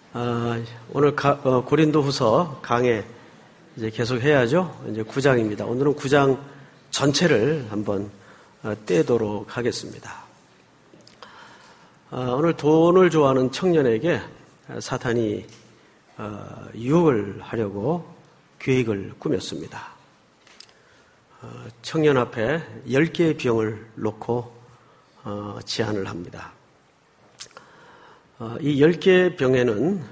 오늘 고린도후서 강해 이제 계속 해야죠. 이제 9장입니다. 오늘은 9장 전체를 한번 떼도록 하겠습니다. 오늘 돈을 좋아하는 청년에게 사탄이 유혹을 하려고 계획을 꾸몄습니다. 청년 앞에 10개의 병을 놓고 제안을 합니다. 이 10개의 병에는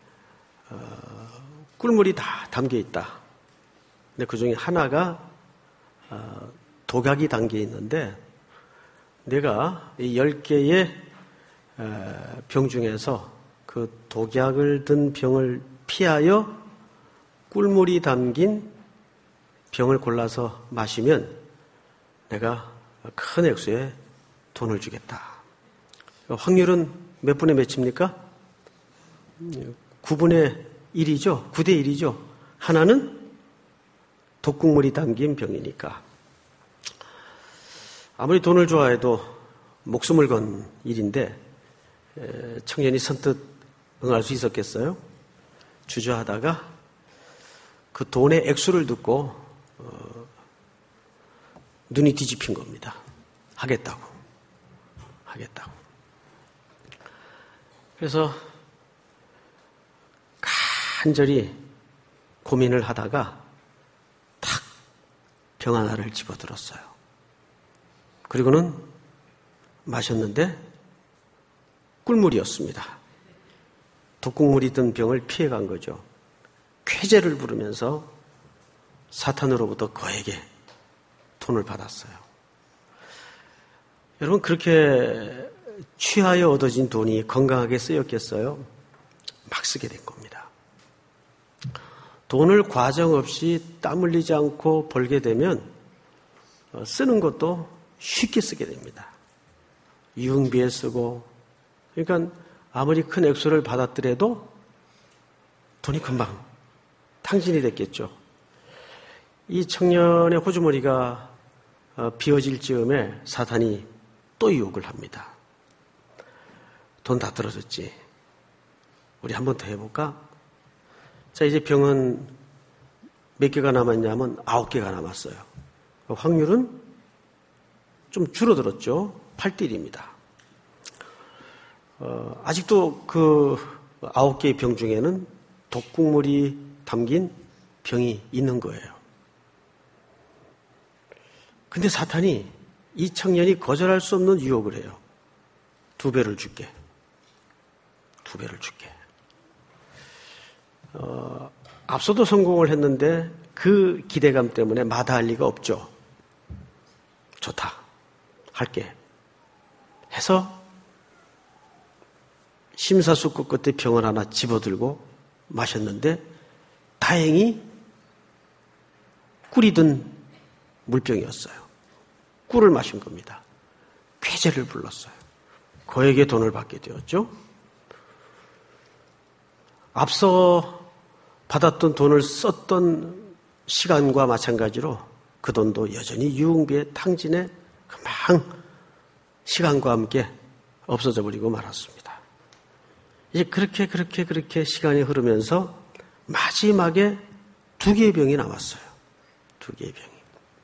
꿀물이 다 담겨 있다. 근데 그 중에 하나가 독약이 담겨 있는데 내가 이 10개의 병 중에서 그 독약을 든 병을 피하여 꿀물이 담긴 병을 골라서 마시면 내가 큰 액수의 돈을 주겠다. 확률은 몇 분의 몇입니까? 9분의 1이죠. 9대 1이죠. 하나는 독국물이 담긴 병이니까. 아무리 돈을 좋아해도 목숨을 건 일인데 청년이 선뜻 응할 수 있었겠어요? 주저하다가 그 돈의 액수를 듣고 눈이 뒤집힌 겁니다. 하겠다고. 그래서 간절히 고민을 하다가 탁 병 하나를 집어들었어요. 그리고는 마셨는데 꿀물이었습니다. 독국물이 든 병을 피해간 거죠. 쾌재를 부르면서 사탄으로부터 그에게 돈을 받았어요. 여러분, 그렇게 취하여 얻어진 돈이 건강하게 쓰였겠어요? 막 쓰게 된 겁니다. 돈을 과정 없이 땀 흘리지 않고 벌게 되면 쓰는 것도 쉽게 쓰게 됩니다. 유흥비에 쓰고, 그러니까 아무리 큰 액수를 받았더라도 돈이 금방 탕진이 됐겠죠. 이 청년의 호주머니가 비어질 즈음에 사탄이 또 유혹을 합니다. 돈 다 떨어졌지. 우리 한 번 더 해볼까? 자, 이제 병은 몇 개가 남았냐면 9개가 남았어요. 확률은 좀 줄어들었죠. 8대 1입니다. 아직도 그 9개의 병 중에는 독국물이 담긴 병이 있는 거예요. 근데 사탄이 이 청년이 거절할 수 없는 유혹을 해요. 2배를 줄게. 앞서도 성공을 했는데 그 기대감 때문에 마다할 리가 없죠. 좋다. 할게. 해서 심사숙고 끝에 병을 하나 집어들고 마셨는데 다행히 꿀이 든 물병이었어요. 꿀을 마신 겁니다. 쾌재를 불렀어요. 그에게 돈을 받게 되었죠. 앞서 받았던 돈을 썼던 시간과 마찬가지로 그 돈도 여전히 유흥비의 탕진에 금방 시간과 함께 없어져 버리고 말았습니다. 이제 그렇게 시간이 흐르면서 마지막에 2개의 병이 남았어요. 2개의 병이.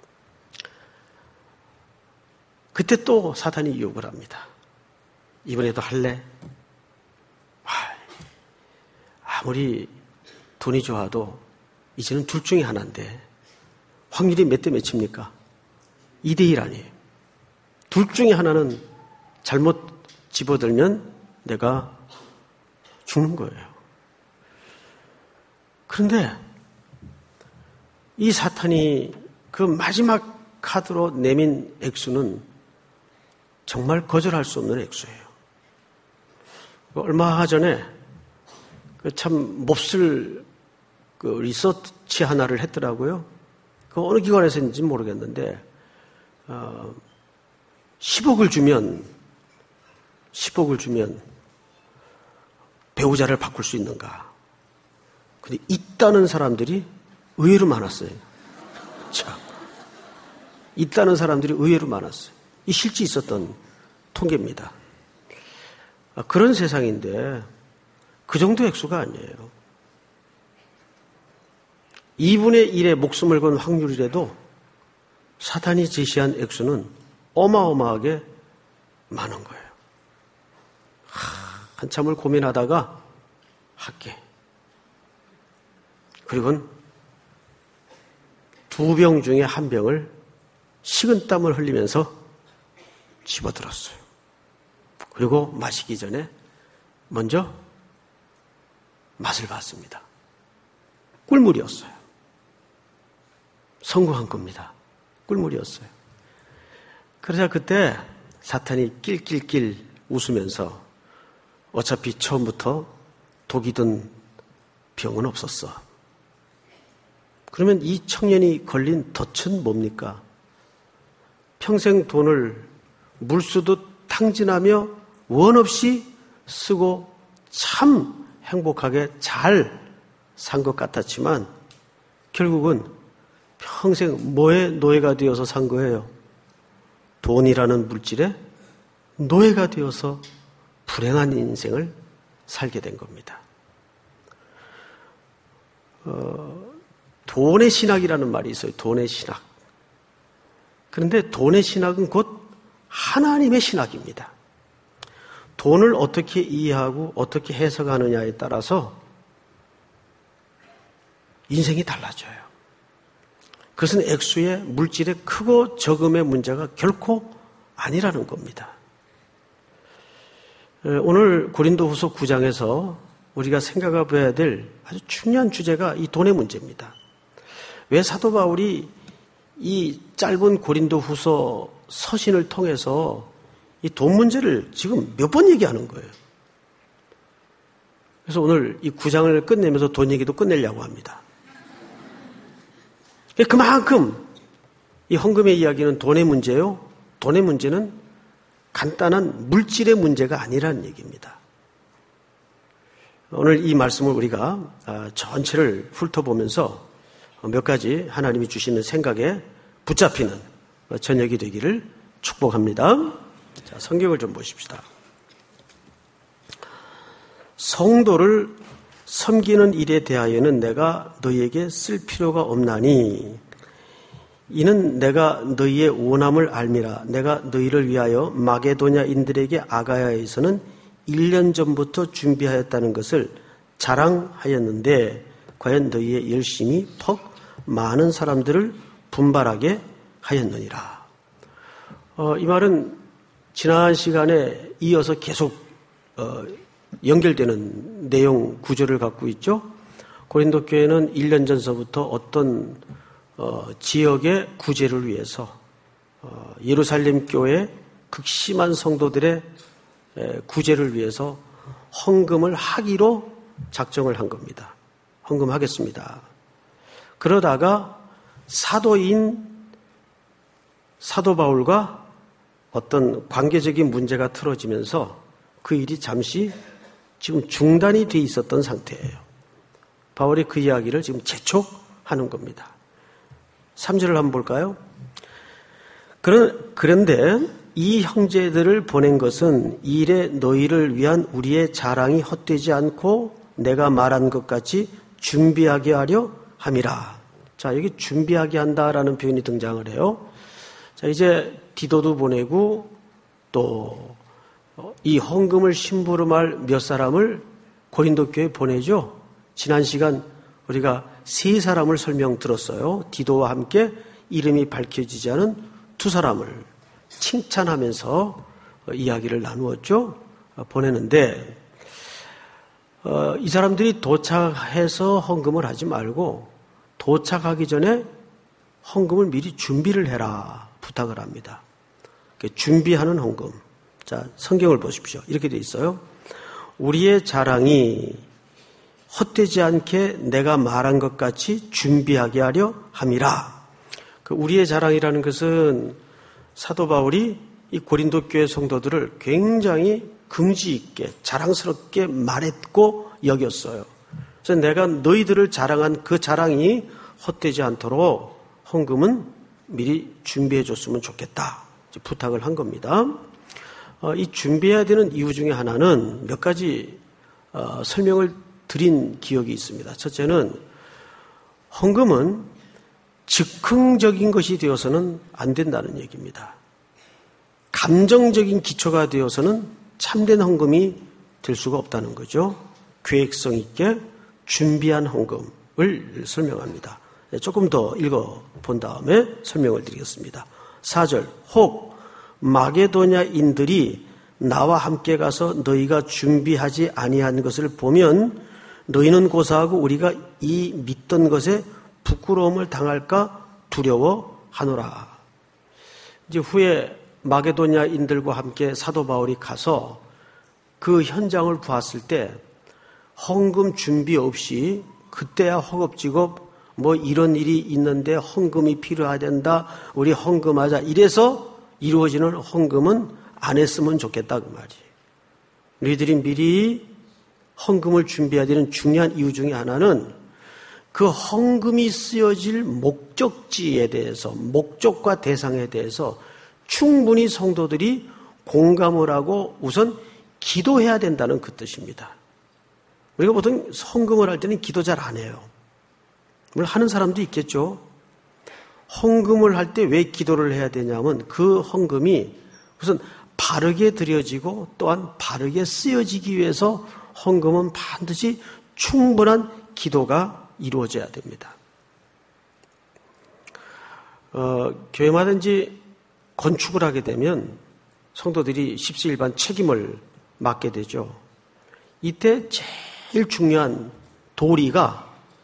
그때 또 사탄이 유혹을 합니다. 이번에도 할래? 아무리 돈이 좋아도 이제는 둘 중에 하나인데 확률이 몇 대 몇입니까? 2대 1 아니에요. 둘 중에 하나는 잘못 집어들면 내가 죽는 거예요. 그런데 이 사탄이 그 마지막 카드로 내민 액수는 정말 거절할 수 없는 액수예요. 얼마 전에 참 몹쓸 리서치 하나를 했더라고요. 그 어느 기관에서인지 모르겠는데 10억을 주면 배우자를 바꿀 수 있는가? 근데 있다는 사람들이 의외로 많았어요. 자, 있다는 사람들이 의외로 많았어요. 이 실제 있었던 통계입니다. 그런 세상인데 그 정도 액수가 아니에요. 2분의 1의 목숨을 건 확률이라도 사탄이 제시한 액수는 어마어마하게 많은 거예요. 한참을 고민하다가 할게. 그리고는 2병 중에 1병을 식은땀을 흘리면서 집어들었어요. 그리고 마시기 전에 먼저 맛을 봤습니다. 꿀물이었어요. 성공한 겁니다. 꿀물이었어요. 그러자 그때 사탄이 낄낄낄 웃으면서 어차피 처음부터 독이 든 병은 없었어. 그러면 이 청년이 걸린 덫은 뭡니까? 평생 돈을 물쓰듯 탕진하며 원 없이 쓰고 참 행복하게 잘 산 것 같았지만 결국은 평생 뭐의 노예가 되어서 산 거예요? 돈이라는 물질에 노예가 되어서 불행한 인생을 살게 된 겁니다. 돈의 신학이라는 말이 있어요. 돈의 신학. 그런데 돈의 신학은 곧 하나님의 신학입니다. 돈을 어떻게 이해하고 어떻게 해석하느냐에 따라서 인생이 달라져요. 그것은 액수의 물질의 크고 적음의 문제가 결코 아니라는 겁니다. 오늘 고린도후서 9장에서 우리가 생각해 봐야 될 아주 중요한 주제가 이 돈의 문제입니다. 왜 사도 바울이 이 짧은 고린도후서 서신을 통해서 이 돈 문제를 지금 몇 번 얘기하는 거예요. 그래서 오늘 이 9장을 끝내면서 돈 얘기도 끝내려고 합니다. 그만큼 이 헌금의 이야기는 돈의 문제요. 돈의 문제는 간단한 물질의 문제가 아니라는 얘기입니다. 오늘 이 말씀을 우리가 전체를 훑어보면서 몇 가지 하나님이 주시는 생각에 붙잡히는 저녁이 되기를 축복합니다. 자, 성경을 좀 보십시다. 성도를 섬기는 일에 대하여는 내가 너희에게 쓸 필요가 없나니 이는 내가 너희의 원함을 알미라. 내가 너희를 위하여 마게도냐인들에게 아가야에서는 1년 전부터 준비하였다는 것을 자랑하였는데 과연 너희의 열심이 퍽 많은 사람들을 분발하게 하였느니라. 이 말은 지난 시간에 이어서 계속 연결되는 내용 구조를 갖고 있죠. 고린도 교회는 1년 전서부터 어떤 지역의 구제를 위해서 예루살렘 교회 극심한 성도들의 구제를 위해서 헌금을 하기로 작정을 한 겁니다. 헌금하겠습니다. 그러다가 사도인 사도 바울과 어떤 관계적인 문제가 틀어지면서 그 일이 잠시 지금 중단이 돼 있었던 상태예요. 바울이 그 이야기를 지금 재촉하는 겁니다. 3절을 한번 볼까요? 그런데 이 형제들을 보낸 것은 일에 너희를 위한 우리의 자랑이 헛되지 않고 내가 말한 것 같이 준비하게 하려 함이라. 자, 여기 준비하게 한다라는 표현이 등장을 해요. 자, 이제 디도도 보내고 또 이 헌금을 심부름할 몇 사람을 고린도 교회에 보내죠. 지난 시간 우리가 세 사람을 설명 들었어요. 디도와 함께 이름이 밝혀지지 않은 두 사람을 칭찬하면서 이야기를 나누었죠. 보내는데 이 사람들이 도착해서 헌금을 하지 말고 도착하기 전에 헌금을 미리 준비를 해라 부탁을 합니다. 준비하는 헌금. 자, 성경을 보십시오. 이렇게 돼 있어요. 우리의 자랑이 헛되지 않게 내가 말한 것 같이 준비하게 하려 함이라. 그 우리의 자랑이라는 것은 사도 바울이 이 고린도 교회 성도들을 굉장히 긍지 있게 자랑스럽게 말했고 여겼어요. 그래서 내가 너희들을 자랑한 그 자랑이 헛되지 않도록 헌금은 미리 준비해 줬으면 좋겠다. 부탁을 한 겁니다. 이 준비해야 되는 이유 중에 하나는 몇 가지 설명을 드린 기억이 있습니다. 첫째는 헌금은 즉흥적인 것이 되어서는 안 된다는 얘기입니다. 감정적인 기초가 되어서는 참된 헌금이 될 수가 없다는 거죠. 계획성 있게 준비한 헌금을 설명합니다. 조금 더 읽어본 다음에 설명을 드리겠습니다. 4절, 혹 마게도냐인들이 나와 함께 가서 너희가 준비하지 아니한 것을 보면 너희는 고사하고 우리가 이 믿던 것에 부끄러움을 당할까 두려워하노라. 이제 후에 마게도냐인들과 함께 사도 바울이 가서 그 현장을 보았을 때 헌금 준비 없이 그때야 허겁지겁 뭐 이런 일이 있는데 헌금이 필요하단다. 우리 헌금하자. 이래서 이루어지는 헌금은 안 했으면 좋겠다 그 말이에요. 너희들이 미리 헌금을 준비해야 되는 중요한 이유 중에 하나는 그 헌금이 쓰여질 목적지에 대해서 목적과 대상에 대해서 충분히 성도들이 공감을 하고 우선 기도해야 된다는 그 뜻입니다. 우리가 보통 헌금을 할 때는 기도 잘 안 해요. 물론 하는 사람도 있겠죠. 헌금을 할 때 왜 기도를 해야 되냐면 그 헌금이 우선 바르게 드려지고 또한 바르게 쓰여지기 위해서 헌금은 반드시 충분한 기도가 이루어져야 됩니다. 교회마든지 건축을 하게 되면 성도들이 십시일반 책임을 맡게 되죠. 이때 제일 중요한 도리가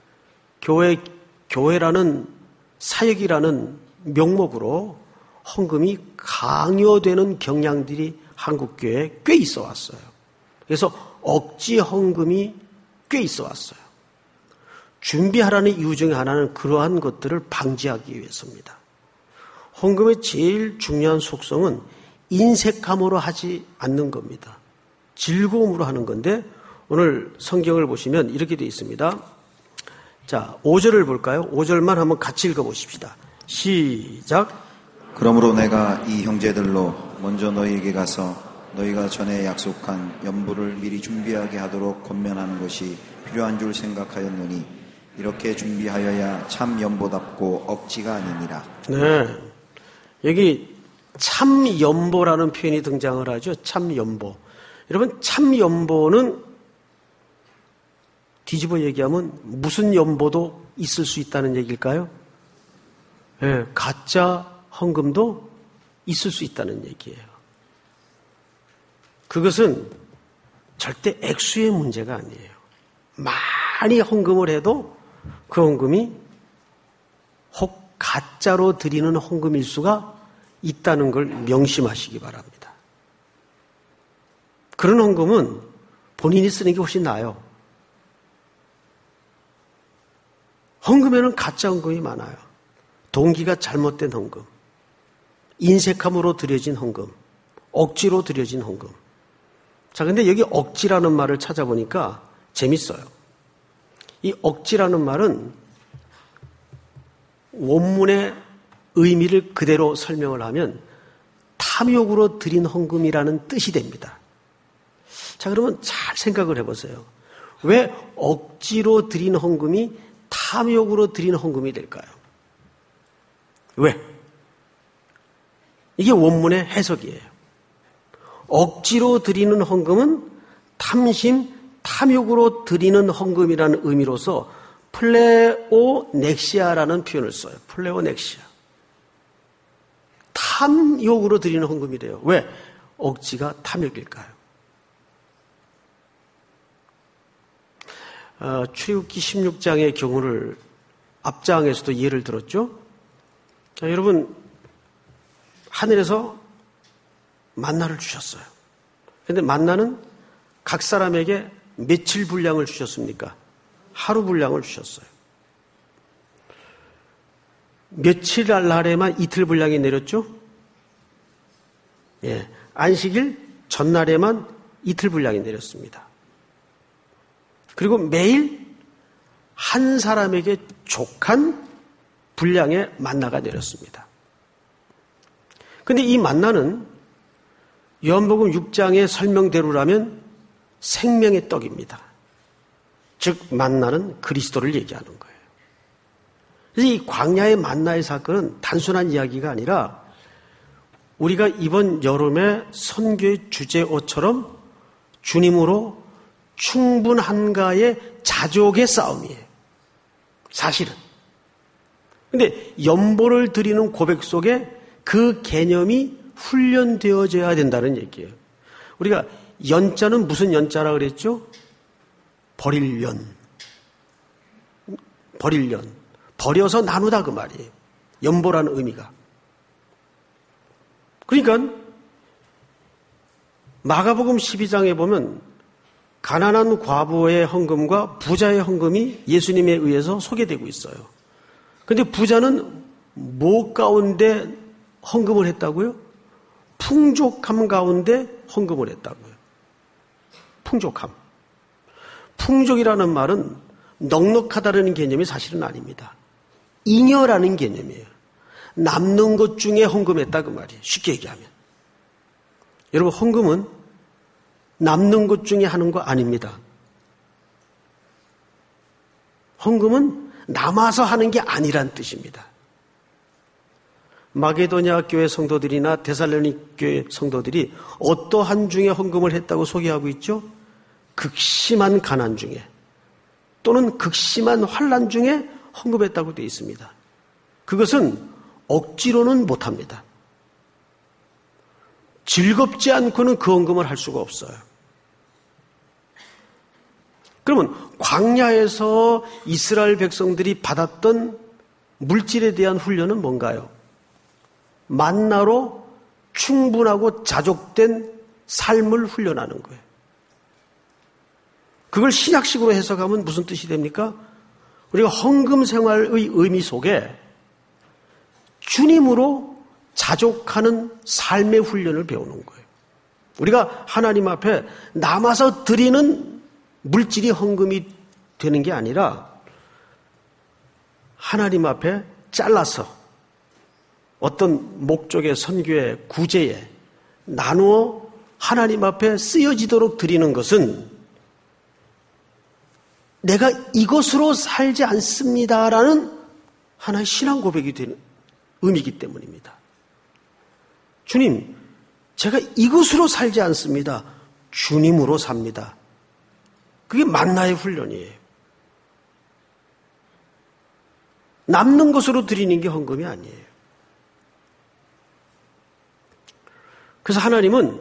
교회라는 사역이라는 명목으로 헌금이 강요되는 경향들이 한국교회에 꽤 있어 왔어요. 그래서 억지 헌금이 꽤 있어 왔어요. 준비하라는 이유 중에 하나는 그러한 것들을 방지하기 위해서입니다. 헌금의 제일 중요한 속성은 인색함으로 하지 않는 겁니다. 즐거움으로 하는 건데 오늘 성경을 보시면 이렇게 되어 있습니다. 자, 5절을 볼까요? 5절만 한번 같이 읽어보십시다. 시작. 그러므로 내가 이 형제들로 먼저 너희에게 가서 너희가 전에 약속한 연보를 미리 준비하게 하도록 권면하는 것이 필요한 줄 생각하였노니 이렇게 준비하여야 참 연보답고 억지가 아니니라. 네, 여기 참 연보라는 표현이 등장을 하죠. 참 연보. 여러분, 참 연보는 뒤집어 얘기하면 무슨 연보도 있을 수 있다는 얘기일까요? 네, 가짜 헌금도 있을 수 있다는 얘기예요. 그것은 절대 액수의 문제가 아니에요. 많이 헌금을 해도 그 헌금이 혹 가짜로 드리는 헌금일 수가 있다는 걸 명심하시기 바랍니다. 그런 헌금은 본인이 쓰는 게 훨씬 나아요. 헌금에는 가짜 헌금이 많아요. 동기가 잘못된 헌금, 인색함으로 드려진 헌금, 억지로 드려진 헌금. 자, 근데 여기 억지라는 말을 찾아보니까 재밌어요. 이 억지라는 말은 원문의 의미를 그대로 설명을 하면 탐욕으로 드린 헌금이라는 뜻이 됩니다. 자, 그러면 잘 생각을 해보세요. 왜 억지로 드린 헌금이 탐욕으로 드린 헌금이 될까요? 왜? 이게 원문의 해석이에요. 억지로 드리는 헌금은 탐심, 탐욕으로 드리는 헌금이라는 의미로서 플레오넥시아라는 표현을 써요. 플레오넥시아. 탐욕으로 드리는 헌금이래요. 왜? 억지가 탐욕일까요? 출애굽기 16장의 경우를 앞장에서도 예를 들었죠. 자, 여러분, 하늘에서 만나를 주셨어요. 그런데 만나는 각 사람에게 며칠 분량을 주셨습니까? 하루 분량을 주셨어요. 며칠 날에만 이틀 분량이 내렸죠? 예, 안식일 전날에만 이틀 분량이 내렸습니다. 그리고 매일 한 사람에게 족한 분량의 만나가 내렸습니다. 그런데 이 만나는 요한복음 6장의 설명대로라면 생명의 떡입니다. 즉 만나는 그리스도를 얘기하는 거예요. 그래서 이 광야의 만나의 사건은 단순한 이야기가 아니라 우리가 이번 여름에 선교의 주제어처럼 주님으로 충분한가의 자족의 싸움이에요. 사실은. 근데 연보를 드리는 고백 속에 그 개념이 훈련되어져야 된다는 얘기예요. 우리가 연자는 무슨 연자라 그랬죠? 버릴 연. 버릴 연. 버려서 나누다 그 말이에요. 연보라는 의미가. 그러니까 마가복음 12장에 보면 가난한 과부의 헌금과 부자의 헌금이 예수님에 의해서 소개되고 있어요. 그런데 부자는 뭐 가운데 헌금을 했다고요? 풍족함 가운데 헌금을 했다고요. 풍족함. 풍족이라는 말은 넉넉하다는 개념이 사실은 아닙니다. 잉여라는 개념이에요. 남는 것 중에 헌금했다 그 말이에요. 쉽게 얘기하면. 여러분 헌금은 남는 것 중에 하는 거 아닙니다. 헌금은 남아서 하는 게 아니란 뜻입니다. 마게도냐 교회 성도들이나 데살로니가 교회 성도들이 어떠한 중에 헌금을 했다고 소개하고 있죠? 극심한 가난 중에 또는 극심한 환난 중에 헌금했다고 되어 있습니다. 그것은 억지로는 못합니다. 즐겁지 않고는 그 헌금을 할 수가 없어요. 그러면 광야에서 이스라엘 백성들이 받았던 물질에 대한 훈련은 뭔가요? 만나로 충분하고 자족된 삶을 훈련하는 거예요. 그걸 신약식으로 해석하면 무슨 뜻이 됩니까? 우리가 헌금 생활의 의미 속에 주님으로 자족하는 삶의 훈련을 배우는 거예요. 우리가 하나님 앞에 남아서 드리는 물질이 헌금이 되는 게 아니라 하나님 앞에 잘라서 어떤 목적의 선교의 구제에 나누어 하나님 앞에 쓰여지도록 드리는 것은 내가 이것으로 살지 않습니다라는 하나의 신앙 고백이 되는 의미이기 때문입니다. 주님, 제가 이것으로 살지 않습니다. 주님으로 삽니다. 그게 만나의 훈련이에요. 남는 것으로 드리는 게 헌금이 아니에요. 그래서 하나님은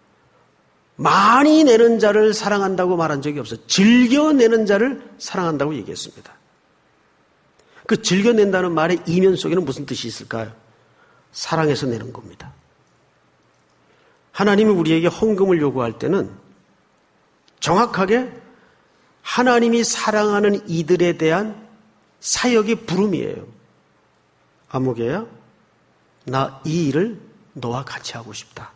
많이 내는 자를 사랑한다고 말한 적이 없어요. 즐겨 내는 자를 사랑한다고 얘기했습니다. 그 즐겨 낸다는 말의 이면 속에는 무슨 뜻이 있을까요? 사랑해서 내는 겁니다. 하나님이 우리에게 헌금을 요구할 때는 정확하게 하나님이 사랑하는 이들에 대한 사역의 부름이에요. 아무개야, 나 이 일을 너와 같이 하고 싶다.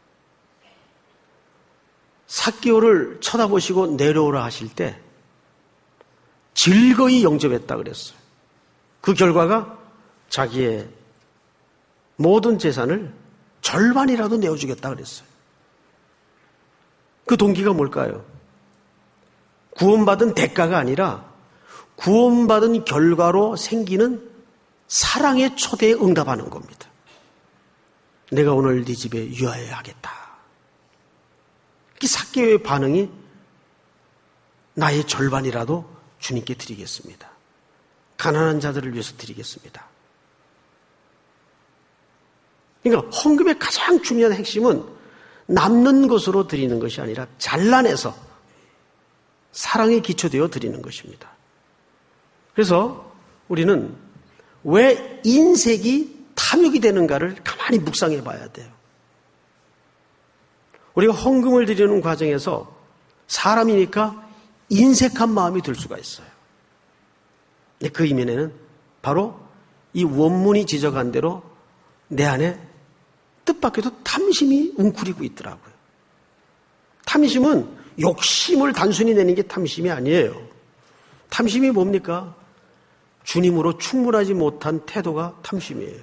삭개오를 쳐다보시고 내려오라 하실 때 즐거이 영접했다 그랬어요. 그 결과가 자기의 모든 재산을 절반이라도 내어주겠다 그랬어요. 그 동기가 뭘까요? 구원받은 대가가 아니라 구원받은 결과로 생기는 사랑의 초대에 응답하는 겁니다. 내가 오늘 네 집에 유하여야 하겠다. 이 삭개오의 반응이 나의 절반이라도 주님께 드리겠습니다. 가난한 자들을 위해서 드리겠습니다. 그러니까 헌금의 가장 중요한 핵심은 남는 것으로 드리는 것이 아니라 잘라내서 사랑에 기초되어 드리는 것입니다. 그래서 우리는 왜 인색이 탐욕이 되는가를 가만히 묵상해 봐야 돼요. 우리가 헌금을 드리는 과정에서 사람이니까 인색한 마음이 들 수가 있어요. 그 이면에는 바로 이 원문이 지적한 대로 내 안에 뜻밖에도 탐심이 웅크리고 있더라고요. 탐심은 욕심을 단순히 내는 게 탐심이 아니에요. 탐심이 뭡니까? 주님으로 충분하지 못한 태도가 탐심이에요.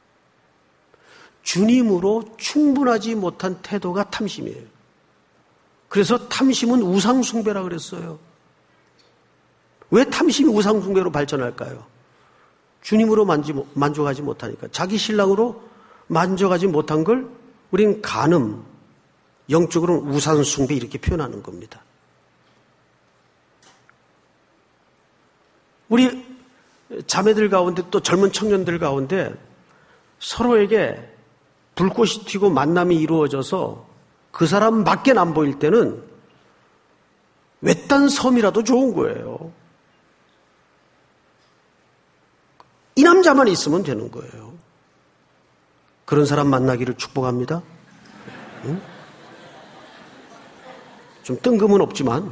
주님으로 충분하지 못한 태도가 탐심이에요. 그래서 탐심은 우상숭배라 그랬어요. 왜 탐심이 우상숭배로 발전할까요? 주님으로 만족하지 못하니까. 자기 신랑으로 만족하지 못한 걸 우린 간음, 영적으로는 우상숭배 이렇게 표현하는 겁니다. 우리 자매들 가운데 또 젊은 청년들 가운데 서로에게 불꽃이 튀고 만남이 이루어져서 그 사람밖에 안 보일 때는 외딴 섬이라도 좋은 거예요. 이 남자만 있으면 되는 거예요. 그런 사람 만나기를 축복합니다. 응? 좀 뜬금은 없지만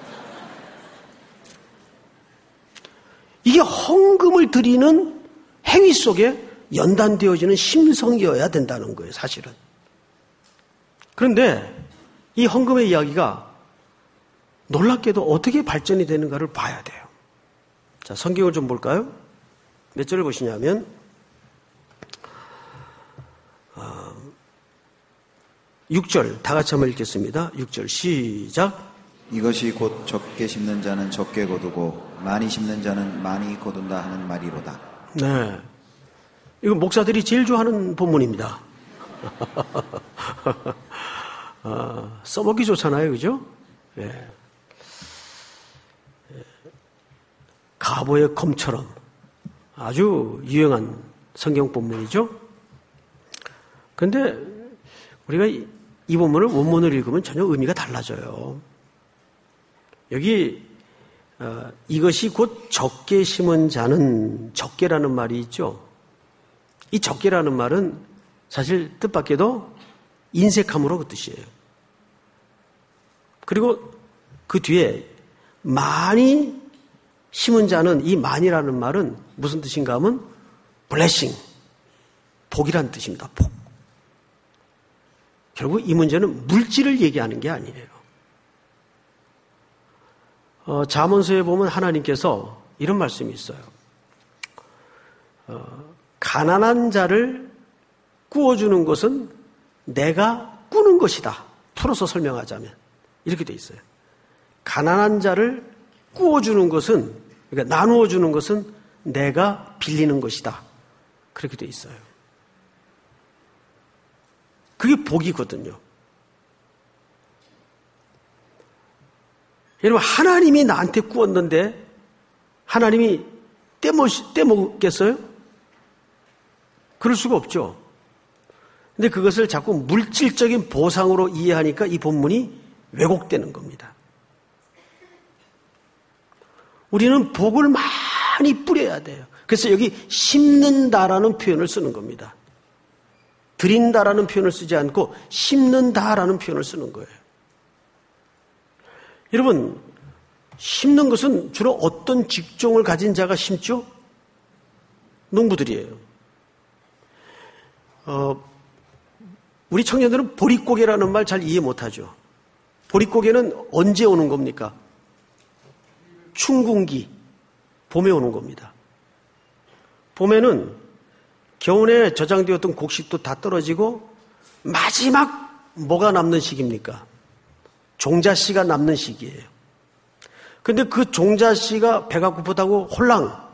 이게 헌금을 드리는 행위 속에 연단되어지는 심성이어야 된다는 거예요, 사실은. 그런데 이 헌금의 이야기가 놀랍게도 어떻게 발전이 되는가를 봐야 돼요. 자, 성경을 좀 볼까요? 몇 절을 보시냐면 6절 다 같이 한번 읽겠습니다. 6절 시작. 이것이 곧 적게 심는 자는 적게 거두고 많이 심는 자는 많이 거둔다 하는 말이로다. 네, 이거 목사들이 제일 좋아하는 본문입니다. 써먹기 좋잖아요, 그죠? 네. 가보의 검처럼 아주 유용한 성경 본문이죠. 그런데 우리가 이 본문을 원문을 읽으면 전혀 의미가 달라져요. 여기 이것이 곧 적게 심은 자는, 적게라는 말이 있죠. 이 적게라는 말은 사실 뜻밖에도 인색함으로 그 뜻이에요. 그리고 그 뒤에 많이 심은 자는, 이 많이라는 말은 무슨 뜻인가 하면 blessing, 복이란 뜻입니다. 복. 결국 이 문제는 물질을 얘기하는 게 아니에요. 잠언서에 보면 하나님께서 이런 말씀이 있어요. 가난한 자를 꾸어주는 것은 내가 꾸는 것이다. 풀어서 설명하자면 이렇게 돼 있어요. 가난한 자를 꾸어주는 것은, 그러니까 나누어주는 것은 내가 빌리는 것이다. 그렇게 돼 있어요. 그게 복이거든요. 여러분, 하나님이 나한테 꾸었는데 하나님이 떼먹겠어요? 그럴 수가 없죠. 근데 그것을 자꾸 물질적인 보상으로 이해하니까 이 본문이 왜곡되는 겁니다. 우리는 복을 많이 뿌려야 돼요. 그래서 여기 심는다라는 표현을 쓰는 겁니다. 드린다라는 표현을 쓰지 않고 심는다라는 표현을 쓰는 거예요. 여러분, 심는 것은 주로 어떤 직종을 가진 자가 심죠? 농부들이에요. 우리 청년들은 보릿고개라는 말 잘 이해 못하죠. 보릿고개는 언제 오는 겁니까? 춘궁기, 봄에 오는 겁니다. 봄에는 겨울에 저장되었던 곡식도 다 떨어지고 마지막 뭐가 남는 시기입니까? 종자씨가 남는 시기예요. 근데 그 종자씨가 배가 고프다고 홀랑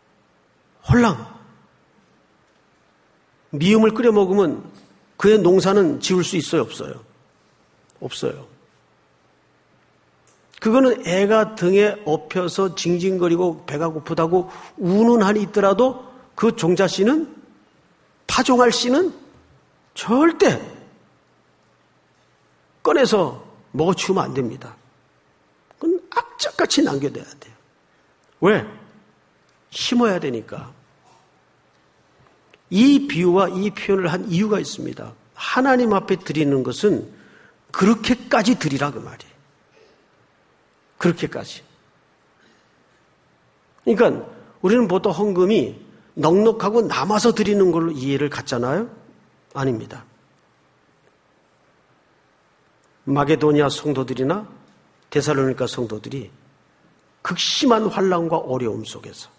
미음을 끓여 먹으면 그의 농사는 지을 수 있어요, 없어요? 없어요. 그거는 애가 등에 업혀서 징징거리고 배가 고프다고 우는 한이 있더라도 그 종자씨는, 파종할 씨는 절대 꺼내서 먹어치우면 안 됩니다. 그건 악착같이 남겨둬야 돼요. 왜? 심어야 되니까. 이 비유와 이 표현을 한 이유가 있습니다. 하나님 앞에 드리는 것은 그렇게까지 드리라 그 말이에요. 그렇게까지. 그러니까 우리는 보통 헌금이 넉넉하고 남아서 드리는 걸로 이해를 갖잖아요? 아닙니다. 마게도니아 성도들이나 데살로니가 성도들이 극심한 환난과 어려움 속에서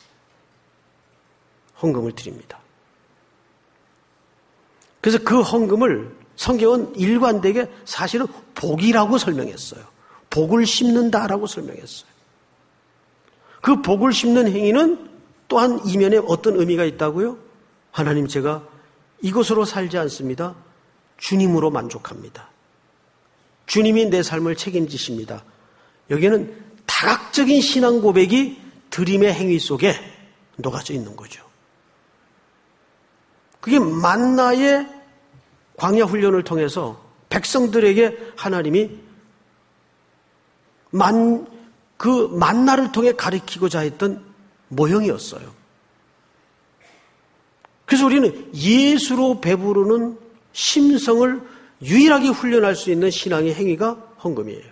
헌금을 드립니다. 그래서 그 헌금을 성경은 일관되게 사실은 복이라고 설명했어요. 복을 심는다라고 설명했어요. 그 복을 심는 행위는 또한 이면에 어떤 의미가 있다고요? 하나님, 제가 이것으로 살지 않습니다. 주님으로 만족합니다. 주님이 내 삶을 책임지십니다. 여기에는 다각적인 신앙 고백이 드림의 행위 속에 녹아져 있는 거죠. 그게 만나의 광야 훈련을 통해서 백성들에게 하나님이 그 만나를 통해 가르치고자 했던 모형이었어요. 그래서 우리는 예수로 배부르는 심성을 유일하게 훈련할 수 있는 신앙의 행위가 헌금이에요.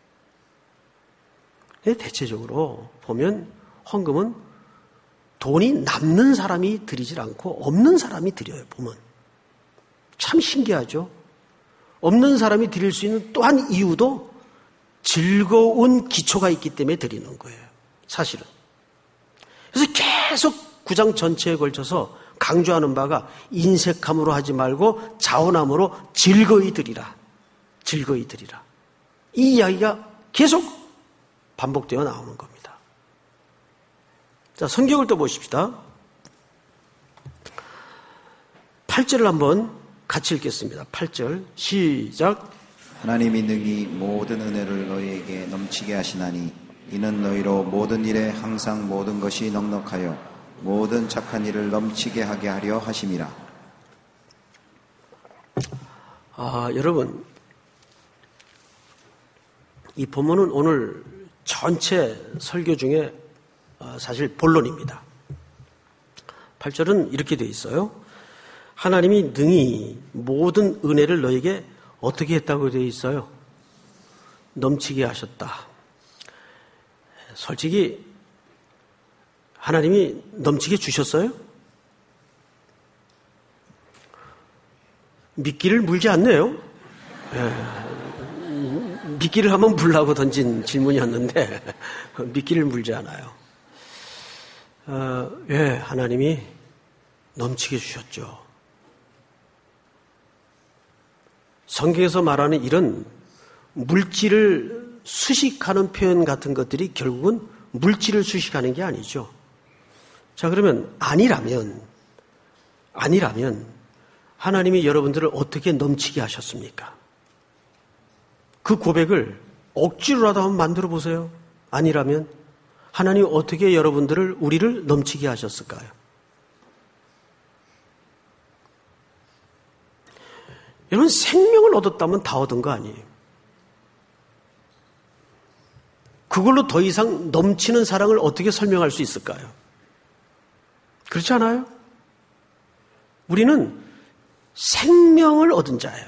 대체적으로 보면 헌금은 돈이 남는 사람이 드리질 않고 없는 사람이 드려요. 보면 참 신기하죠. 없는 사람이 드릴 수 있는 또 한 이유도 즐거운 기초가 있기 때문에 드리는 거예요. 사실은. 그래서 계속 9장 전체에 걸쳐서 강조하는 바가 인색함으로 하지 말고 자원함으로 즐거이 드리라. 즐거이 드리라. 이 이야기가 계속 반복되어 나오는 겁니다. 자, 성경을 또 보십시다. 8절을 한번 같이 읽겠습니다. 8절 시작. 하나님이 능히 모든 은혜를 너희에게 넘치게 하시나니 이는 너희로 모든 일에 항상 모든 것이 넉넉하여 모든 착한 일을 넘치게 하게 하려 하심이라. 여러분, 이 본문은 오늘 전체 설교 중에 사실 본론입니다. 8절은 이렇게 되어 있어요. 하나님이 능히 모든 은혜를 너에게 어떻게 했다고 되어 있어요? 넘치게 하셨다. 솔직히 하나님이 넘치게 주셨어요? 미끼를 물지 않네요. 미끼를 한번 물라고 던진 질문이었는데 미끼를 물지 않아요. 하나님이 넘치게 주셨죠. 성경에서 말하는 이런 물질을 수식하는 표현 같은 것들이 결국은 물질을 수식하는 게 아니죠. 자, 그러면 아니라면 하나님이 여러분들을 어떻게 넘치게 하셨습니까? 그 고백을 억지로라도 한번 만들어 보세요. 아니라면 하나님이 어떻게 우리를 넘치게 하셨을까요? 여러분, 생명을 얻었다면 다 얻은 거 아니에요. 그걸로 더 이상 넘치는 사랑을 어떻게 설명할 수 있을까요? 그렇지 않아요? 우리는 생명을 얻은 자예요.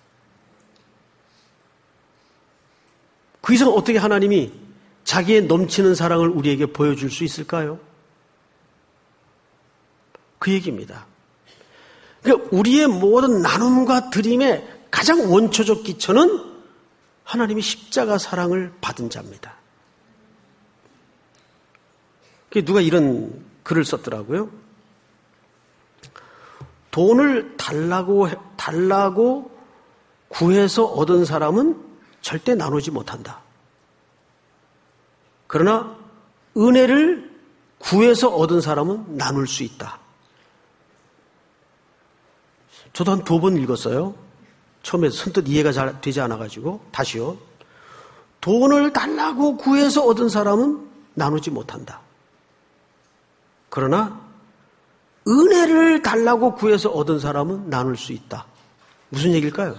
그 이상 어떻게 하나님이 자기의 넘치는 사랑을 우리에게 보여줄 수 있을까요? 그 얘기입니다. 그러니까 우리의 모든 나눔과 드림의 가장 원초적 기초는 하나님이 십자가 사랑을 받은 자입니다. 누가 이런 글을 썼더라고요. 돈을 달라고 구해서 얻은 사람은 절대 나누지 못한다. 그러나 은혜를 구해서 얻은 사람은 나눌 수 있다. 저도 한 2번 읽었어요. 처음에 선뜻 이해가 잘 되지 않아가지고 다시요. 돈을 달라고 구해서 얻은 사람은 나누지 못한다. 그러나 은혜를 달라고 구해서 얻은 사람은 나눌 수 있다. 무슨 얘기일까요?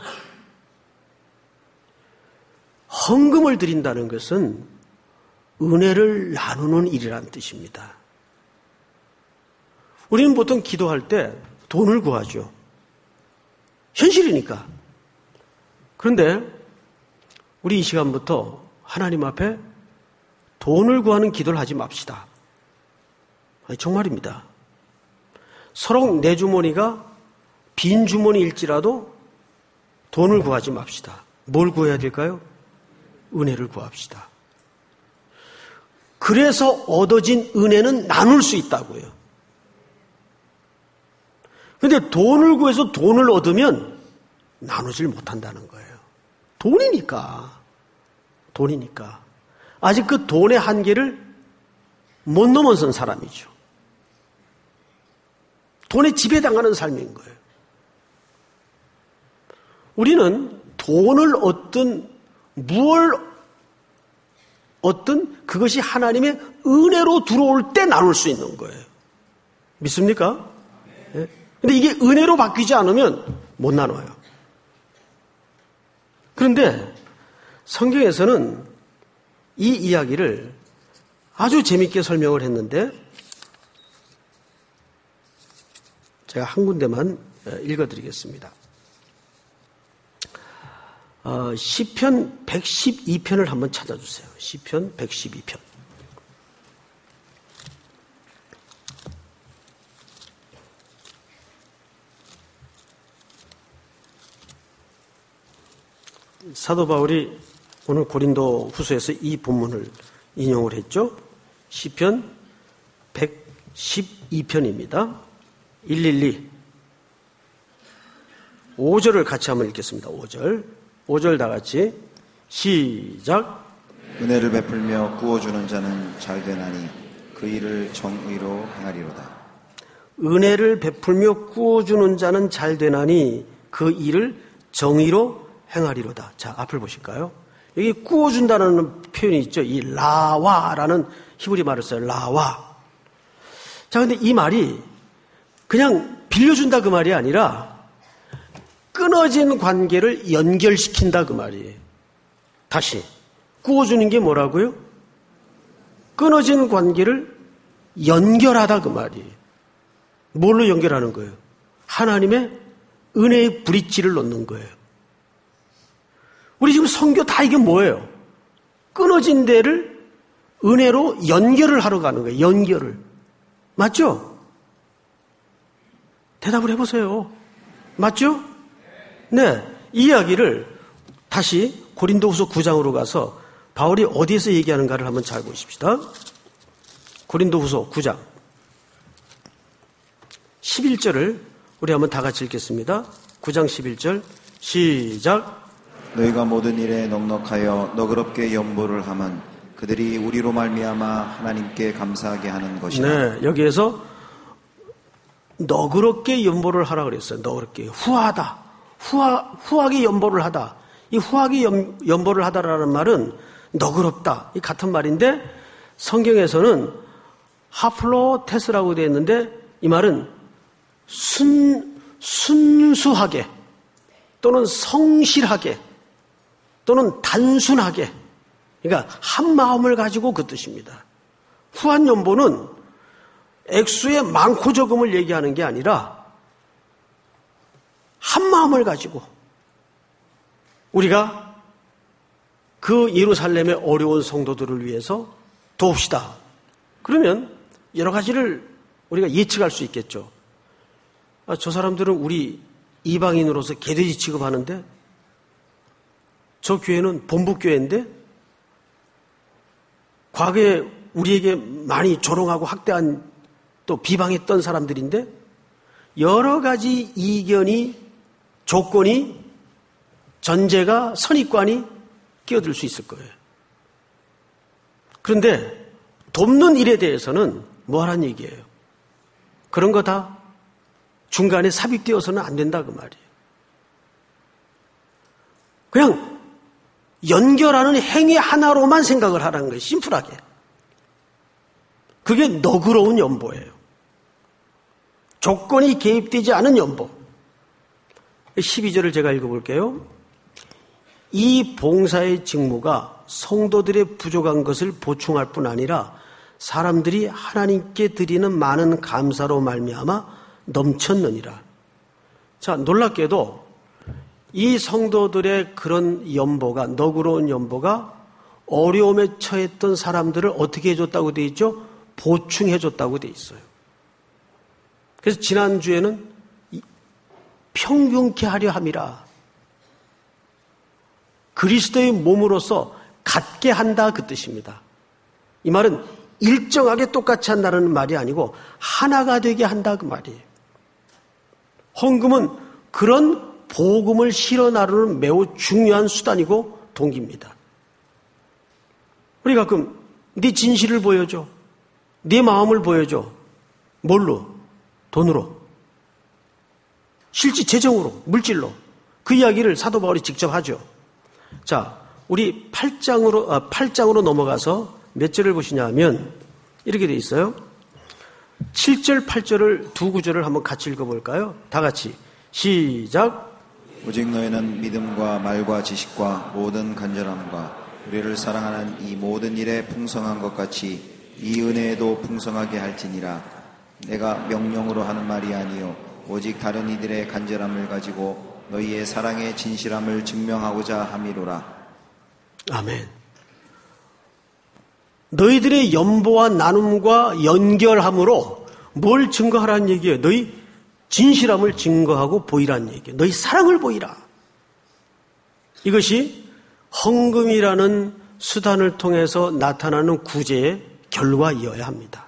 헌금을 드린다는 것은 은혜를 나누는 일이라는 뜻입니다. 우리는 보통 기도할 때 돈을 구하죠. 현실이니까. 그런데 우리 이 시간부터 하나님 앞에 돈을 구하는 기도를 하지 맙시다. 정말입니다. 서로 내 주머니가 빈 주머니일지라도 돈을 구하지 맙시다. 뭘 구해야 될까요? 은혜를 구합시다. 그래서 얻어진 은혜는 나눌 수 있다고요. 그런데 돈을 구해서 돈을 얻으면 나누질 못한다는 거예요. 돈이니까. 아직 그 돈의 한계를 못 넘어선 사람이죠. 돈에 지배당하는 삶인 거예요. 우리는 돈을 얻든 그것이 하나님의 은혜로 들어올 때 나눌 수 있는 거예요. 믿습니까? 네. 근데 이게 은혜로 바뀌지 않으면 못 나눠요. 그런데 성경에서는 이 이야기를 아주 재밌게 설명을 했는데 제가 한 군데만 읽어드리겠습니다. 시편 112편을 한번 찾아주세요. 시편 112편. 사도 바울이 오늘 고린도 후서에서 이 본문을 인용을 했죠. 시편 112편입니다. 112. 5절을 같이 한번 읽겠습니다. 5절 다 같이 시작. 은혜를 베풀며 구워주는 자는 잘되나니 그 일을 정의로 행하리로다. 은혜를 베풀며 구워주는 자는 잘되나니 그 일을 정의로 행하리로다. 자, 앞을 보실까요? 여기 구워준다는 표현이 있죠. 이 라와라는 히브리 말을 써요. 라와. 자, 근데 이 말이 그냥 빌려준다 그 말이 아니라 끊어진 관계를 연결시킨다 그 말이에요. 다시 구워주는 게 뭐라고요? 끊어진 관계를 연결하다 그 말이에요. 뭘로 연결하는 거예요? 하나님의 은혜의 브릿지를 놓는 거예요. 우리 지금 선교 다 이게 뭐예요? 끊어진 데를 은혜로 연결을 하러 가는 거예요. 연결을. 맞죠? 대답을 해보세요. 맞죠? 네. 이 이야기를 다시 고린도후서 9장으로 가서 바울이 어디에서 얘기하는가를 한번 잘 보십시다. 고린도후서 9장 11절을 우리 한번 다 같이 읽겠습니다. 9장 11절 시작. 너희가 모든 일에 넉넉하여 너그럽게 연보를 하면 그들이 우리로 말미암아 하나님께 감사하게 하는 것이다. 네, 여기에서 너그럽게 연보를 하라 그랬어요. 너그럽게 후하게 연보를 하다. 이 후하게 연보를 하다라는 말은 너그럽다. 이 같은 말인데 성경에서는 하플로테스라고 되어 있는데 이 말은 순수하게 또는 성실하게 또는 단순하게, 그러니까 한 마음을 가지고 그 뜻입니다. 후한 연보는 액수의 많고 적음을 얘기하는 게 아니라 한 마음을 가지고 우리가 그 예루살렘의 어려운 성도들을 위해서 도웁시다. 그러면 여러 가지를 우리가 예측할 수 있겠죠. 저 사람들은 우리 이방인으로서 개돼지 취급하는데 저 교회는 본부교회인데 과거에 우리에게 많이 조롱하고 학대한 또 비방했던 사람들인데 여러 가지 이견이 조건이 전제가 선입관이 끼어들 수 있을 거예요. 그런데 돕는 일에 대해서는 뭐 하라는 얘기예요? 그런 거 다 중간에 삽입되어서는 안 된다 그 말이에요. 그냥 연결하는 행위 하나로만 생각을 하라는 거예요. 심플하게. 그게 너그러운 연보예요. 조건이 개입되지 않은 연보. 12절을 제가 읽어볼게요. 이 봉사의 직무가 성도들의 부족한 것을 보충할 뿐 아니라 사람들이 하나님께 드리는 많은 감사로 말미암아 넘쳤느니라. 자, 놀랍게도 이 성도들의 그런 연보가, 너그러운 연보가 어려움에 처했던 사람들을 어떻게 해줬다고 돼 있죠? 보충해줬다고 돼 있어요. 그래서 지난주에는 평균케 하려 함이라. 그리스도의 몸으로서 같게 한다 그 뜻입니다. 이 말은 일정하게 똑같이 한다는 말이 아니고 하나가 되게 한다 그 말이에요. 헌금은 그런 복음을 실어 나르는 매우 중요한 수단이고 동기입니다. 우리 가끔 네 진실을 보여줘. 네 마음을 보여줘. 뭘로? 돈으로. 실제 재정으로, 물질로. 그 이야기를 사도 바울이 직접 하죠. 자, 우리 8장으로 넘어가서 몇 절을 보시냐 하면 이렇게 돼 있어요. 7절, 8절을 두 구절을 한번 같이 읽어볼까요? 다 같이. 시작. 오직 너희는 믿음과 말과 지식과 모든 간절함과 우리를 사랑하는 이 모든 일에 풍성한 것 같이 이 은혜에도 풍성하게 할지니라. 내가 명령으로 하는 말이 아니요 오직 다른 이들의 간절함을 가지고 너희의 사랑의 진실함을 증명하고자 함이로라. 아멘. 너희들의 연보와 나눔과 연결함으로 뭘 증거하라는 얘기예요? 너희 진실함을 증거하고 보이라는 얘기예요. 너희 사랑을 보이라. 이것이 헌금이라는 수단을 통해서 나타나는 구제의 결과이어야 합니다.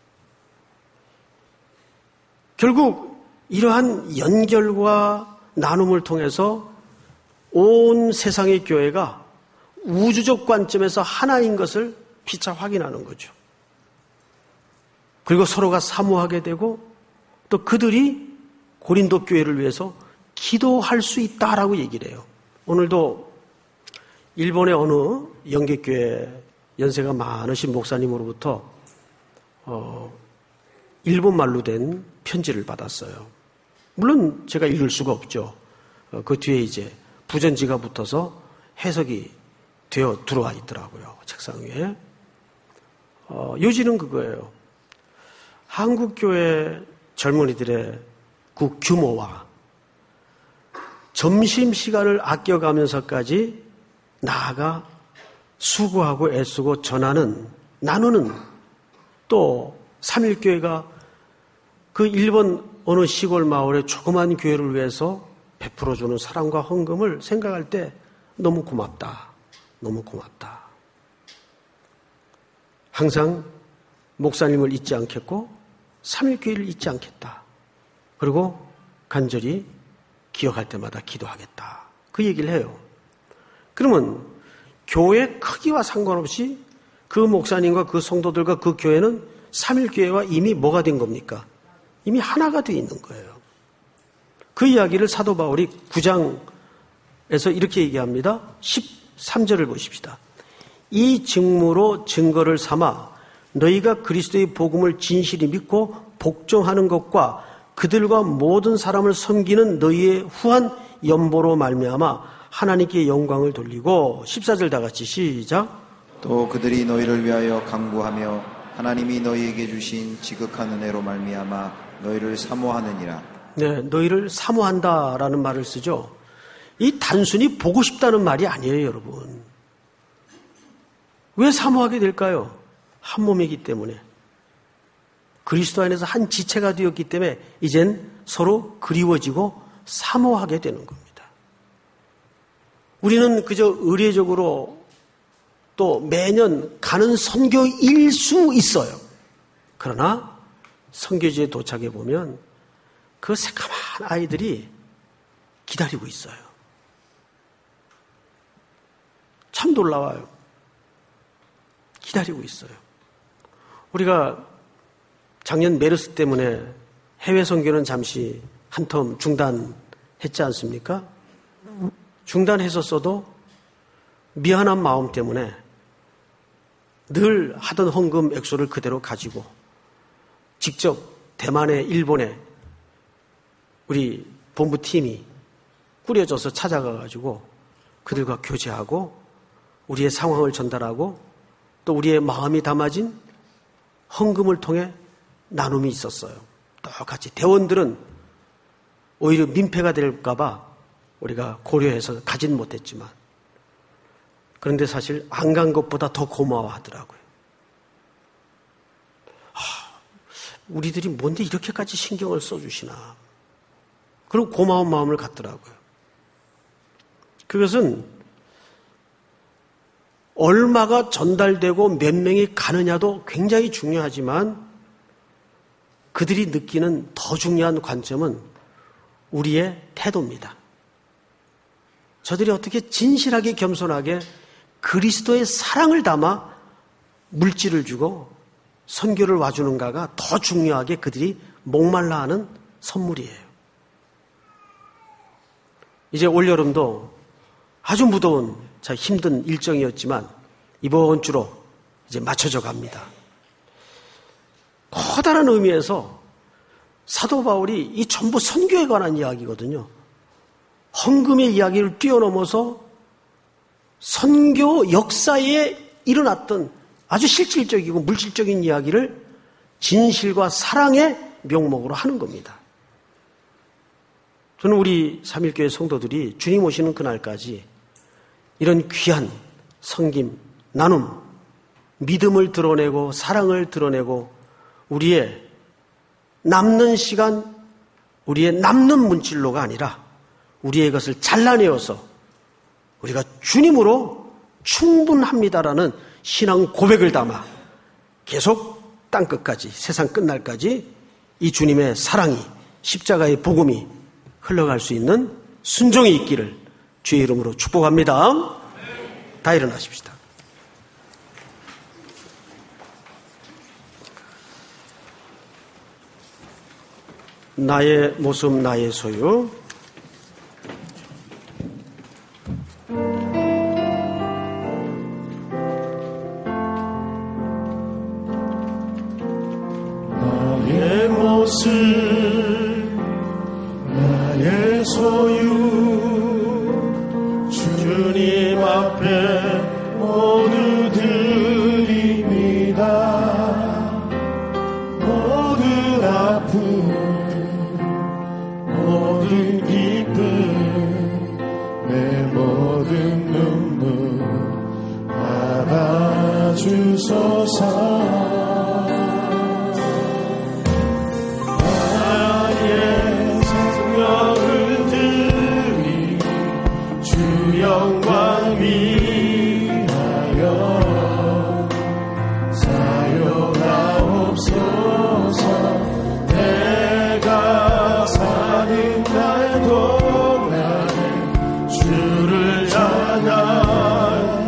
결국 이러한 연결과 나눔을 통해서 온 세상의 교회가 우주적 관점에서 하나인 것을 피차 확인하는 거죠. 그리고 서로가 사모하게 되고 또 그들이 고린도 교회를 위해서 기도할 수 있다라고 얘기를 해요. 오늘도 일본의 어느 영계교회 연세가 많으신 목사님으로부터 일본말로 된 편지를 받았어요. 물론 제가 읽을 수가 없죠. 그 뒤에 이제 부전지가 붙어서 해석이 되어 들어와 있더라고요. 책상 위에. 요지는 그거예요. 한국교회 젊은이들의 그 규모와 점심시간을 아껴가면서까지 나아가 수고하고 애쓰고 전하는, 나누는 또 3.1교회가 그 일본 어느 시골 마을의 조그만 교회를 위해서 베풀어주는 사랑과 헌금을 생각할 때 너무 고맙다. 너무 고맙다. 항상 목사님을 잊지 않겠고 3.1교회를 잊지 않겠다. 그리고 간절히 기억할 때마다 기도하겠다. 그 얘기를 해요. 그러면 교회 크기와 상관없이 그 목사님과 그 성도들과 그 교회는 3.1교회와 이미 뭐가 된 겁니까? 이미 하나가 되어 있는 거예요. 그 이야기를 사도 바울이 9장에서 이렇게 얘기합니다. 13절을 보십시다. 이 직무로 증거를 삼아 너희가 그리스도의 복음을 진실히 믿고 복종하는 것과 그들과 모든 사람을 섬기는 너희의 후한 연보로 말미암아 하나님께 영광을 돌리고 14절 다 같이 시작. 또 그들이 너희를 위하여 간구하며 하나님이 너희에게 주신 지극한 은혜로 말미암아 너희를 사모하느니라. 네, 너희를 사모한다라는 말을 쓰죠. 이 단순히 보고 싶다는 말이 아니에요, 여러분. 왜 사모하게 될까요? 한 몸이기 때문에. 그리스도 안에서 한 지체가 되었기 때문에 이젠 서로 그리워지고 사모하게 되는 겁니다. 우리는 그저 의례적으로 또 매년 가는 선교일 수 있어요. 그러나 선교지에 도착해 보면 그 새까만 아이들이 기다리고 있어요. 참 놀라워요. 기다리고 있어요. 우리가 작년 메르스 때문에 해외 선교는 잠시 한 텀 중단했지 않습니까? 중단했었어도 미안한 마음 때문에 늘 하던 헌금 액수를 그대로 가지고 직접 대만에, 일본에 우리 본부팀이 꾸려져서 찾아가가지고 그들과 교제하고 우리의 상황을 전달하고 또 우리의 마음이 담아진 헌금을 통해 나눔이 있었어요. 똑같이 대원들은 오히려 민폐가 될까봐 우리가 고려해서 가진 못했지만 그런데 사실 안 간 것보다 더 고마워하더라고요. 우리들이 뭔데 이렇게까지 신경을 써주시나. 그런 고마운 마음을 갖더라고요. 그것은 얼마가 전달되고 몇 명이 가느냐도 굉장히 중요하지만 그들이 느끼는 더 중요한 관점은 우리의 태도입니다. 저들이 어떻게 진실하게 겸손하게 그리스도의 사랑을 담아 물질을 주고 선교를 와주는가가 더 중요하게 그들이 목말라 하는 선물이에요. 이제 올여름도 아주 무더운 힘든 일정이었지만 이번 주로 이제 맞춰져 갑니다. 커다란 의미에서 사도 바울이 이 전부 선교에 관한 이야기거든요. 헌금의 이야기를 뛰어넘어서 선교 역사에 일어났던 아주 실질적이고 물질적인 이야기를 진실과 사랑의 명목으로 하는 겁니다. 저는 우리 삼일교회 성도들이 주님 오시는 그날까지 이런 귀한 섬김, 나눔, 믿음을 드러내고 사랑을 드러내고 우리의 남는 시간, 우리의 남는 문질로가 아니라 우리의 것을 잘라내어서 우리가 주님으로 충분합니다라는 신앙 고백을 담아 계속 땅끝까지, 세상 끝날까지 이 주님의 사랑이, 십자가의 복음이 흘러갈 수 있는 순종이 있기를 주의 이름으로 축복합니다. 다 일어나십시다. 나의 모습, 나의 소유. 나의 모습, 나의 소유, 주님 앞에 모두 드립니다. 모든 아픔, 모든 기쁨, 내 모든 눈물 받아주소서. 나의 생명을 드리 주 영광 위하여 사용하옵소서. 내가 사는 날 동안에 주를 찬양하며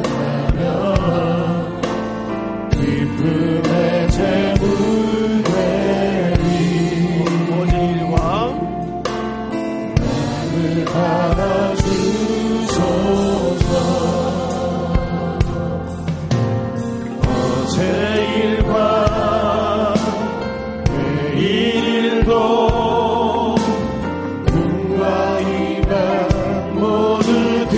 기쁨의 제물 되리. 모든 일과 나를 받아주소서. 어제 일과 내일 일도 눈과 이만 모두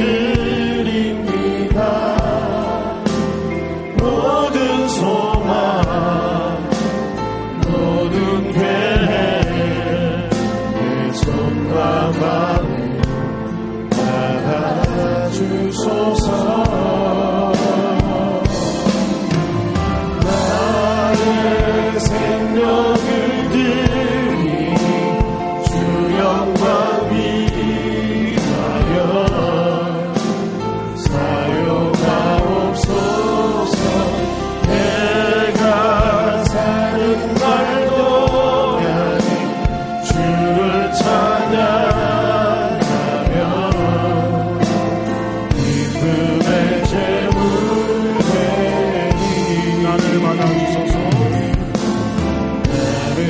드립니다. 모든 소망, 모든 계획, 내 손과 마음을 받아주소서. 나의 생명을 드리 주 영광 위하여 사용하옵소서. 내가 사는 날 동안에 주를 찬양하며 기쁨의 제물 되리. 나를 받아주소서. 나를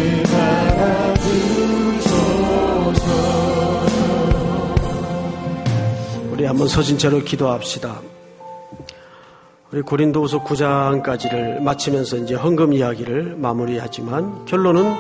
받아주소서. 우리 한번 서진 채로 기도합시다. 우리 고린도후서 9장까지를 마치면서 이제 헌금 이야기를 마무리하지만 결론은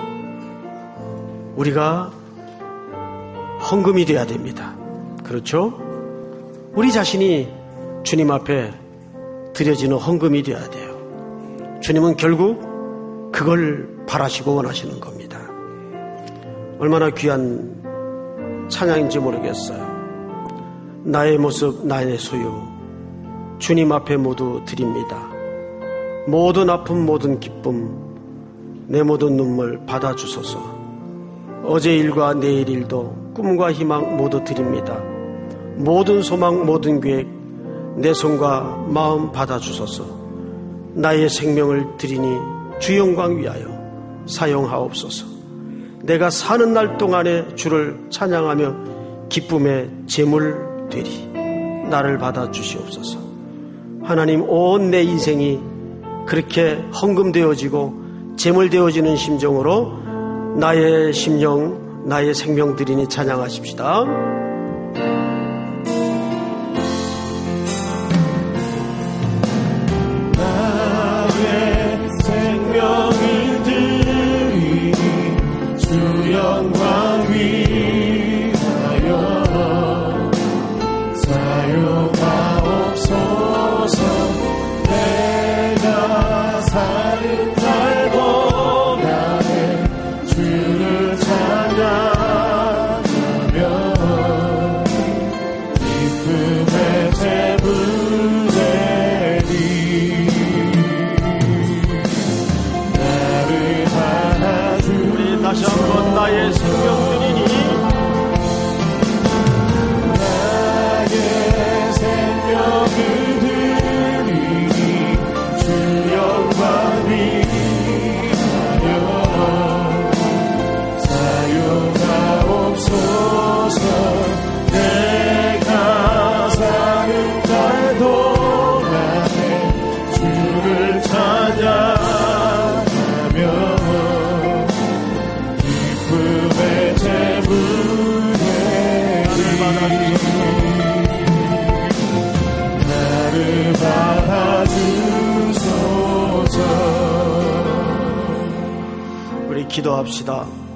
우리가 헌금이 돼야 됩니다. 그렇죠? 우리 자신이 주님 앞에 드려지는 헌금이 돼야 돼요. 주님은 결국 그걸 바라시고 원하시는 겁니다. 얼마나 귀한 찬양인지 모르겠어요. 나의 모습, 나의 소유, 주님 앞에 모두 드립니다. 모든 아픔, 모든 기쁨, 내 모든 눈물 받아주소서. 어제 일과 내일 일도 꿈과 희망 모두 드립니다. 모든 소망, 모든 계획, 내 손과 마음 받아주소서. 나의 생명을 드리니 주 영광 위하여 사용하옵소서. 내가 사는 날 동안에 주를 찬양하며 기쁨의 제물 되리. 나를 받아주시옵소서. 하나님, 온 내 인생이 그렇게 헌금되어지고 제물되어지는 심정으로 나의 심령, 나의 생명 드리니 찬양하십시다. 나의 생명을 드리니 주 영광 위하여 사용하옵소서. 내가 사는 날도 나의 주를 찬양하며 기쁨의 제물 드리니 나를 받아주. 우리 다시 한번 나의 생명 드리니 나의 생명을 드리니 주 영광 위하여 사용하옵소서. 내가 사는 날도 나의 주를 찬양하며 기쁨의 제물에 나를 받아주소서. 우리 기도합시다.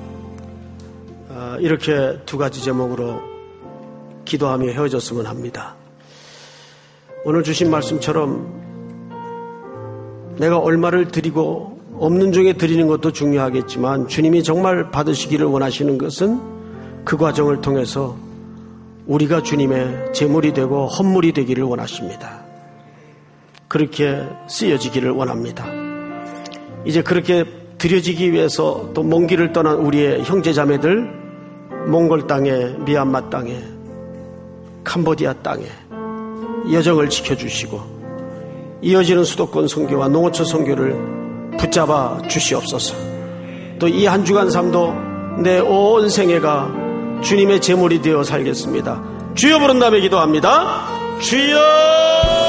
이렇게 두 가지 제목으로 기도하며 헤어졌으면 합니다. 오늘 주신 말씀처럼 내가 얼마를 드리고 없는 중에 드리는 것도 중요하겠지만 주님이 정말 받으시기를 원하시는 것은 그 과정을 통해서 우리가 주님의 제물이 되고 헌물이 되기를 원하십니다. 그렇게 쓰여지기를 원합니다. 이제 그렇게 드려지기 위해서 또 먼 길을 떠난 우리의 형제자매들, 몽골 땅에, 미얀마 땅에, 캄보디아 땅에 여정을 지켜주시고 이어지는 수도권 선교와 농어촌 선교를 붙잡아 주시옵소서. 또 이 한 주간 삶도 내 온 생애가 주님의 제물이 되어 살겠습니다. 주여 부른 다음에 기도합니다. 주여!